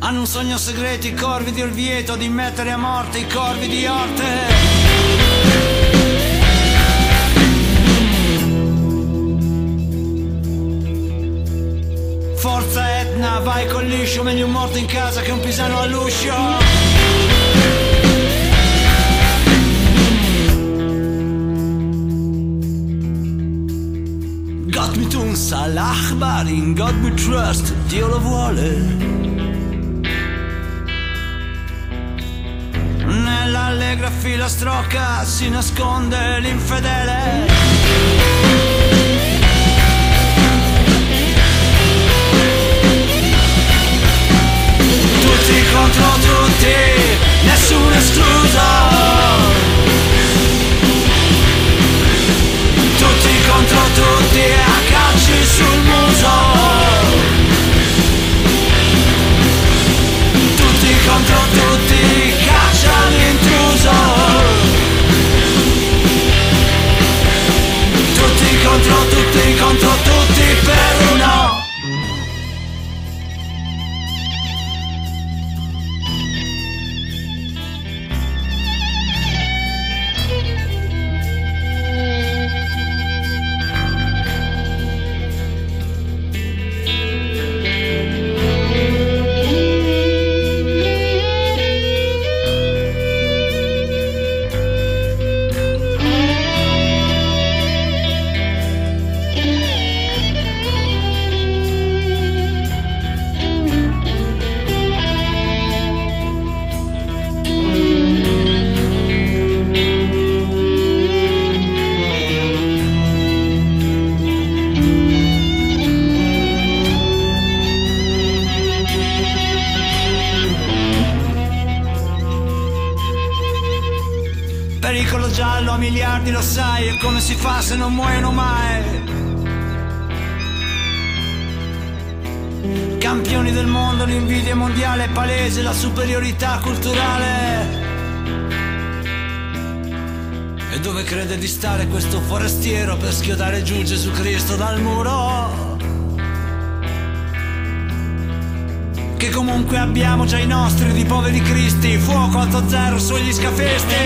Hanno un sogno segreto i corvi di Orvieto, di mettere a morte i corvi di Orte. Forza Etna, vai col liscio, meglio un morto in casa che un pisano all'uscio. Gott mit uns, Allah Akbar, in God we trust, Dio lo vuole. Nell'allegra filastrocca si nasconde l'infedele. Tutti contro tutti, nessuno escluso. Tutti contro tutti e a calci sul muso. Tutti contro tutti, caccia l'intruso. Tutti contro tutti per uno. Pericolo giallo a miliardi, lo sai, e come si fa se non muoiono mai? Campioni del mondo, l'invidia mondiale è palese, la superiorità culturale. E dove crede di stare questo forestiero per schiodare giù Gesù Cristo dal muro? Che comunque abbiamo già i nostri di poveri cristi, fuoco 8-0 sugli scafisti.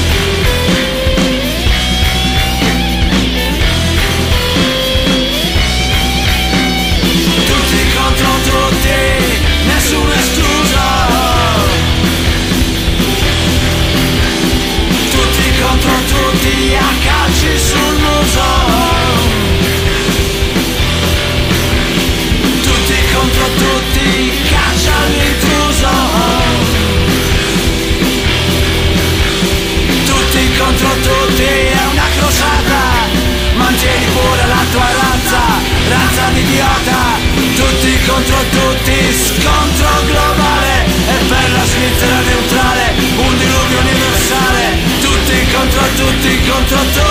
Tutti contro tutti, nessuno escluso. Tutti contro tutti, a calci sul muso. Tutti contro tutti, caccia l'intruso. Tutti contro tutti, è una crociata. Mantieni pure la tua razza di idiota. Tutti contro tutti, scontro globale. E per la Svizzera neutrale, un diluvio universale. Tutti contro tutti, contro tutti.